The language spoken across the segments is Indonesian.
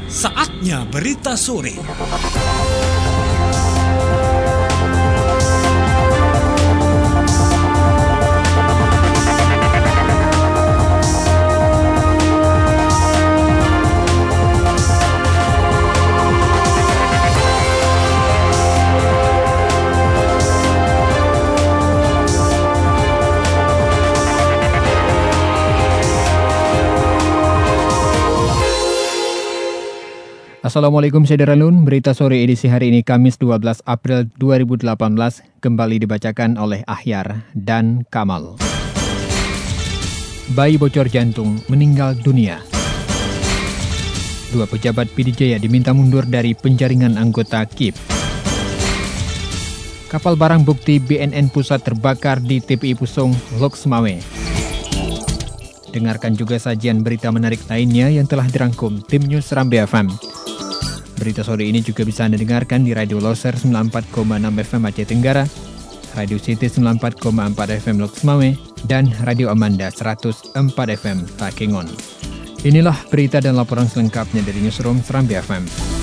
Saatnya berita sore. Assalamualaikum Sederalun, berita sore edisi hari ini Kamis 12 April 2018 kembali dibacakan oleh Ahyar dan Kamal. Bayi bocor jantung meninggal dunia. Dua pejabat PD Jaya diminta mundur dari penjaringan anggota KIP. Kapal barang bukti BNN Pusat terbakar di TPI Pusong, Loksmawe. Dengarkan juga sajian berita menarik lainnya yang telah dirangkum tim News Serambi FM. Berita sore ini juga bisa Anda dengarkan di Radio Loser 94,6 FM Aceh Tenggara, Radio City 94,4 FM Loksmawe, dan Radio Amanda 104 FM Takengon. Inilah berita dan laporan selengkapnya dari Newsroom Serambi FM.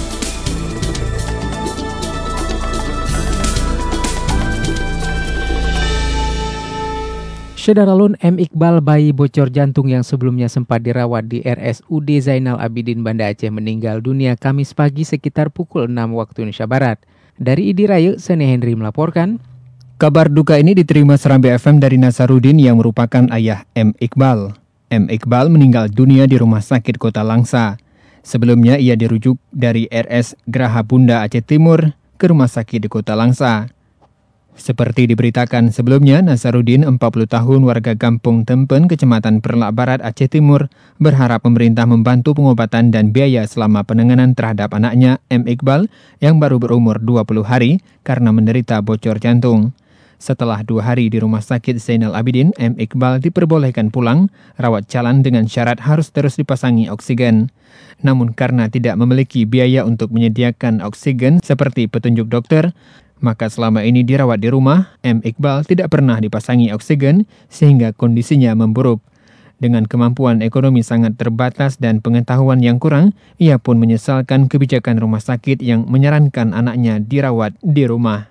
Syedaralun M. Iqbal, bayi bocor jantung yang sebelumnya sempat dirawat di RSUD Zainal Abidin Banda Aceh meninggal dunia Kamis pagi sekitar pukul 6 waktu Indonesia Barat. Dari ID Raya, Sene Henry melaporkan. Kabar duka ini diterima Serambi FM dari Nasarudin yang merupakan ayah M. Iqbal. M. Iqbal meninggal dunia di Rumah Sakit Kota Langsa. Sebelumnya ia dirujuk dari RS Geraha Bunda Aceh Timur ke Rumah Sakit di Kota Langsa. Seperti diberitakan sebelumnya, Nasarudin, 40 tahun, warga Kampung Tempen, Kecamatan Perlak Barat, Aceh Timur, berharap pemerintah membantu pengobatan dan biaya selama penanganan terhadap anaknya, M. Iqbal, yang baru berumur 20 hari karena menderita bocor jantung. Setelah 2 hari di Rumah Sakit Zainal Abidin, M. Iqbal diperbolehkan pulang, rawat jalan dengan syarat harus terus dipasangi oksigen. Namun karena tidak memiliki biaya untuk menyediakan oksigen seperti petunjuk dokter, maka selama ini dirawat di rumah, M. Iqbal tidak pernah dipasangi oksigen sehingga kondisinya memburuk. Dengan kemampuan ekonomi sangat terbatas dan pengetahuan yang kurang, ia pun menyesalkan kebijakan rumah sakit yang menyarankan anaknya dirawat di rumah.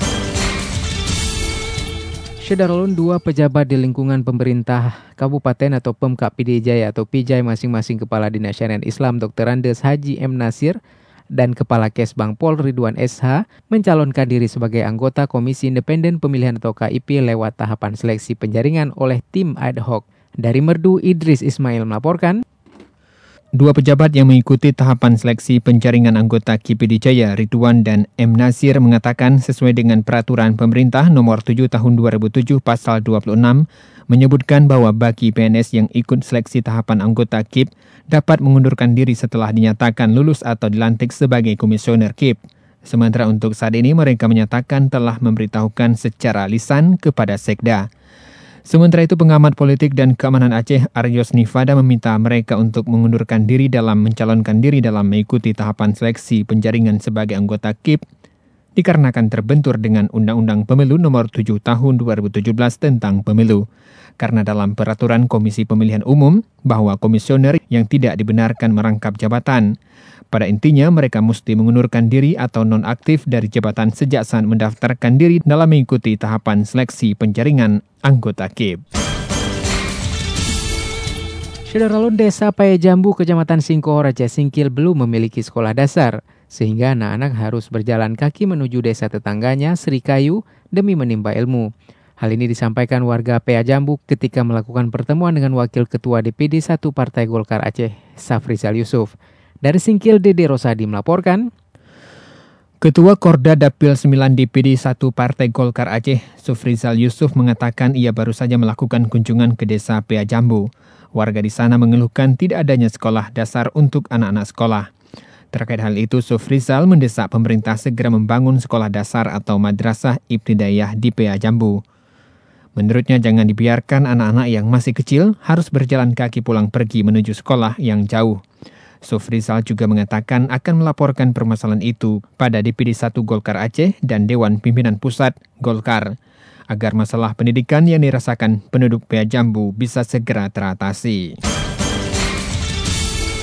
Syedaralun, 2 pejabat di lingkungan pemerintah Kabupaten atau Pemkab PD Jaya atau PJ masing-masing Kepala Dinas Syariat Islam Dr. Andes Haji M. Nasir dan Kepala Kesbang Pol Ridwan SH mencalonkan diri sebagai anggota Komisi Independen Pemilihan atau KIP lewat tahapan seleksi penjaringan oleh tim ad hoc. Dari Merdu, Idris Ismail melaporkan. 2 pejabat yang mengikuti tahapan seleksi penjaringan anggota KIP Jaya, Ridwan dan M. Nasir, mengatakan sesuai dengan peraturan pemerintah nomor 7 tahun 2007 pasal 26 menyebutkan bahwa bagi PNS yang ikut seleksi tahapan anggota KIP dapat mengundurkan diri setelah dinyatakan lulus atau dilantik sebagai komisioner KIP. Sementara untuk saat ini mereka menyatakan telah memberitahukan secara lisan kepada Sekda. Sementara itu pengamat politik dan keamanan Aceh Aryos Nifada meminta mereka untuk mengundurkan diri dalam mencalonkan diri dalam mengikuti tahapan seleksi penjaringan sebagai anggota KIP dikarenakan terbentur dengan Undang-Undang Pemilu nomor 7 tahun 2017 tentang pemilu. Karena dalam peraturan Komisi Pemilihan Umum bahwa komisioner yang tidak dibenarkan merangkap jabatan. Pada intinya mereka mesti mengundurkan diri atau nonaktif dari jabatan sejak saat mendaftarkan diri dalam mengikuti tahapan seleksi penjaringan anggota KIP. Syedaralun, Desa Payajambu, Kecamatan Singkohor, Aceh Singkil belum memiliki sekolah dasar, sehingga anak-anak harus berjalan kaki menuju desa tetangganya, Serikayu, demi menimba ilmu. Hal ini disampaikan warga Payajambu ketika melakukan pertemuan dengan Wakil Ketua DPD 1 Partai Golkar Aceh, Safrizal Yusuf. Dari Singkil, Dede Rosadi melaporkan. Ketua Korda Dapil 9 DPD 1 Partai Golkar Aceh, Safrizal Yusuf, mengatakan ia baru saja melakukan kunjungan ke desa Payajambu. Warga di sana mengeluhkan tidak adanya sekolah dasar untuk anak-anak sekolah. Terkait hal itu, Safrizal mendesak pemerintah segera membangun sekolah dasar atau madrasah ibtidaiyah di Payajambu. Menurutnya jangan dibiarkan anak-anak yang masih kecil harus berjalan kaki pulang pergi menuju sekolah yang jauh. Safrizal juga mengatakan akan melaporkan permasalahan itu pada DPD 1 Golkar Aceh dan Dewan Pimpinan Pusat Golkar agar masalah pendidikan yang dirasakan penduduk Payajambu bisa segera teratasi.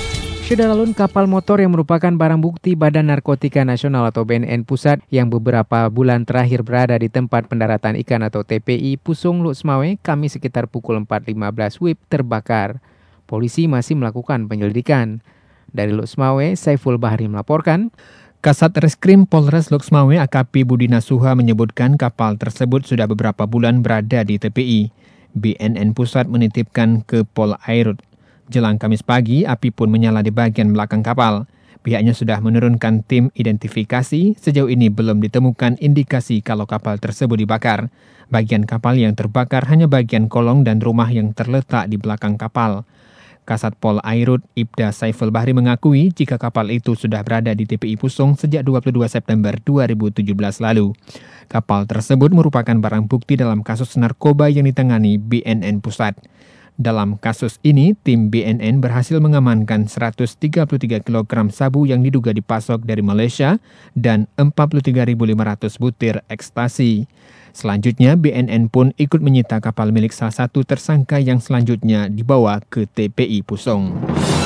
Saudara, kapal motor yang merupakan barang bukti Badan Narkotika Nasional atau BNN Pusat yang beberapa bulan terakhir berada di tempat pendaratan ikan atau TPI Pusong Luxmawe, Kamis sekitar pukul 4.15 WIB terbakar. Polisi masih melakukan penyelidikan. Dari Luxmawe, Saiful Bahri melaporkan. Kasat Reskrim Polres Luxmawe AKP Budi Nasuha menyebutkan kapal tersebut sudah beberapa bulan berada di TPI. BNN Pusat menitipkan ke Pol Airut. Jelang Kamis pagi, api pun menyala di bagian belakang kapal. Pihaknya sudah menurunkan tim identifikasi, sejauh ini belum ditemukan indikasi kalau kapal tersebut dibakar. Bagian kapal yang terbakar hanya bagian kolong dan rumah yang terletak di belakang kapal. Kasat Pol Airut Ibda Saiful Bahri mengakui jika kapal itu sudah berada di TPI Pusong sejak 22 September 2017 lalu. Kapal tersebut merupakan barang bukti dalam kasus narkoba yang ditangani BNN Pusat. Dalam kasus ini, tim BNN berhasil mengamankan 133 kg sabu yang diduga dipasok dari Malaysia dan 43.500 butir ekstasi. Selanjutnya, BNN pun ikut menyita kapal milik salah satu tersangka yang selanjutnya dibawa ke TPI Pusong.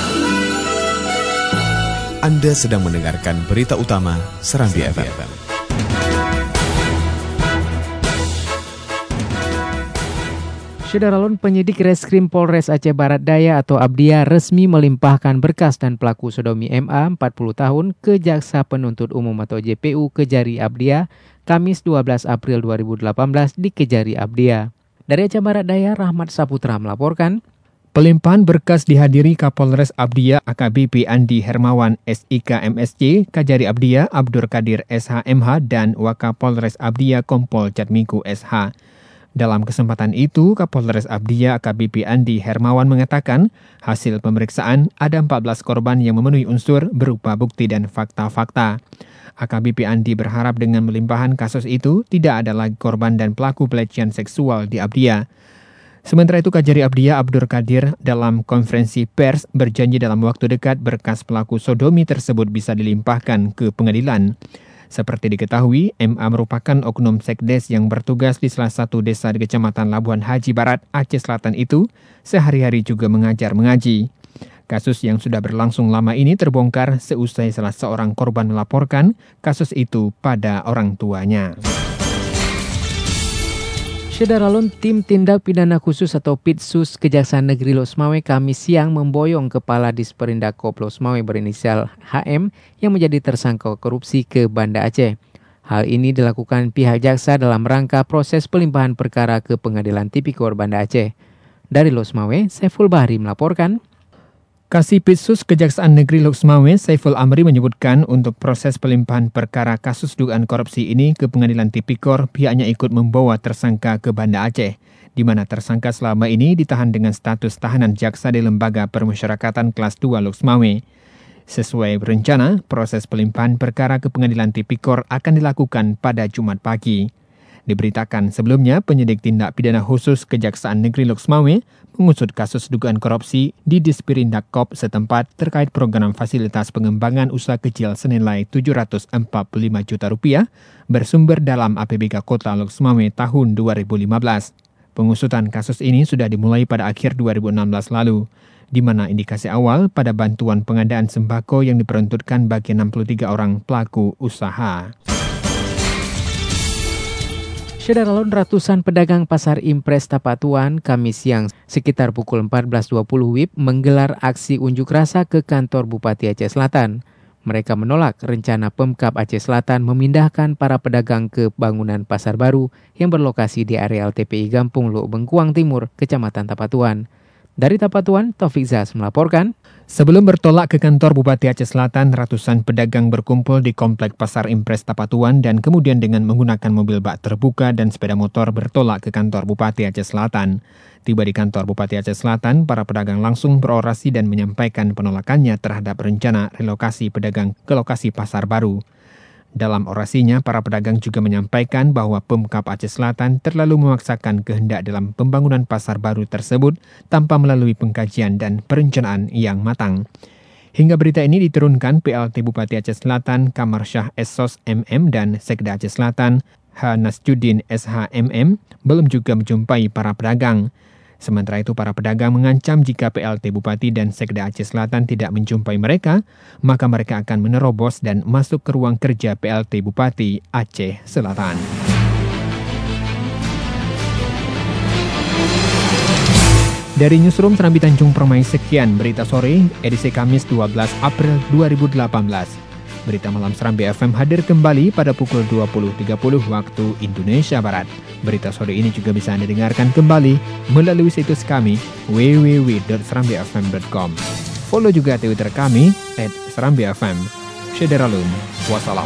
Anda sedang mendengarkan berita utama Serambi FM. Saudara, penyidik Reskrim Polres Aceh Barat Daya atau Abdia resmi melimpahkan berkas dan pelaku sodomi MA 40 tahun ke Jaksa Penuntut Umum atau JPU Kejari Abdia, Kamis 12 April 2018 di Kejari Abdia. Dari Aceh Barat Daya, Rahmat Saputra melaporkan. Pelimpahan berkas dihadiri Kapolres Abdia AKBP Andi Hermawan SIK MSC, Kajari Abdia Abdur Kadir SHMH dan Wakapolres Abdia Kompol Jatmiku SH. Dalam kesempatan itu, Kapolres Abdia AKBP Andi Hermawan mengatakan hasil pemeriksaan ada 14 korban yang memenuhi unsur berupa bukti dan fakta-fakta. AKBP Andi berharap dengan melimpahan kasus itu tidak ada lagi korban dan pelaku pelecehan seksual di Abdia. Sementara itu, Kajari Abdia Abdur Kadir dalam konferensi pers berjanji dalam waktu dekat berkas pelaku sodomi tersebut bisa dilimpahkan ke pengadilan. Seperti diketahui, MA merupakan oknum sekdes yang bertugas di salah satu desa di Kecamatan Labuan Haji Barat, Aceh Selatan itu, sehari-hari juga mengajar mengaji. Kasus yang sudah berlangsung lama ini terbongkar seusai salah seorang korban melaporkan kasus itu pada orang tuanya. Saudara, tim tindak pidana khusus atau PITSUS Kejaksaan Negeri Luxmawe Kamis siang memboyong Kepala Disperindakob Luxmawe berinisial HM yang menjadi tersangka korupsi ke Banda Aceh. Hal ini dilakukan pihak jaksa dalam rangka proses pelimpahan perkara ke Pengadilan Tipikor Banda Aceh. Dari Luxmawe, Saiful Bahri melaporkan. Kasih PITSUS Kejaksaan Negeri Luxmawe, Saiful Amri menyebutkan untuk proses pelimpahan perkara kasus dugaan korupsi ini ke Pengadilan Tipikor, pihaknya ikut membawa tersangka ke Banda Aceh, di mana tersangka selama ini ditahan dengan status tahanan jaksa di Lembaga Permusyarakatan Kelas 2 Luxmawe. Sesuai berencana, proses pelimpahan perkara ke Pengadilan Tipikor akan dilakukan pada Jumat pagi. Diberitakan sebelumnya, penyidik tindak pidana khusus Kejaksaan Negeri Luxmawe mengusut kasus dugaan korupsi di Disperindakob setempat terkait program fasilitas pengembangan usaha kecil senilai Rp745 juta bersumber dalam APBK Kota Luxmawe tahun 2015. Pengusutan kasus ini sudah dimulai pada akhir 2016 lalu, di mana indikasi awal pada bantuan pengadaan sembako yang diperuntukkan bagi 63 orang pelaku usaha. Saudara, ratusan pedagang pasar Impres Tapatuan Kamis siang sekitar pukul 14.20 WIB menggelar aksi unjuk rasa ke kantor Bupati Aceh Selatan. Mereka menolak rencana Pemkab Aceh Selatan memindahkan para pedagang ke bangunan pasar baru yang berlokasi di areal TPI Gampung Luk Bengkuang Timur, Kecamatan Tapatuan. Dari Tapatuan, Taufik Zaz melaporkan. Sebelum bertolak ke kantor Bupati Aceh Selatan, ratusan pedagang berkumpul di Komplek Pasar Impres Tapatuan dan kemudian dengan menggunakan mobil bak terbuka dan sepeda motor bertolak ke kantor Bupati Aceh Selatan. Tiba di kantor Bupati Aceh Selatan, para pedagang langsung berorasi dan menyampaikan penolakannya terhadap rencana relokasi pedagang ke lokasi pasar baru. Dalam orasinya, para pedagang juga menyampaikan bahwa Pemkab Aceh Selatan terlalu memaksakan kehendak dalam pembangunan pasar baru tersebut tanpa melalui pengkajian dan perencanaan yang matang. Hingga berita ini diturunkan, PLT Bupati Aceh Selatan, Kamar Syah Esos MM dan Sekda Aceh Selatan, H. Nasjuddin SHMM, belum juga menjumpai para pedagang. Sementara itu, para pedagang mengancam jika PLT Bupati dan Sekda Aceh Selatan tidak menjumpai mereka, maka mereka akan menerobos dan masuk ke ruang kerja PLT Bupati Aceh Selatan. Dari Newsroom Serambi Tanjung Permai, sekian berita sore, edisi Kamis 12 April 2018. Berita malam Serambi FM hadir kembali pada pukul 20.30 waktu Indonesia Barat. Berita sore ini juga bisa Anda dengarkan kembali melalui situs kami www.serambifm.com. Follow juga Twitter kami @serambifm. Syederalun. Wassalam.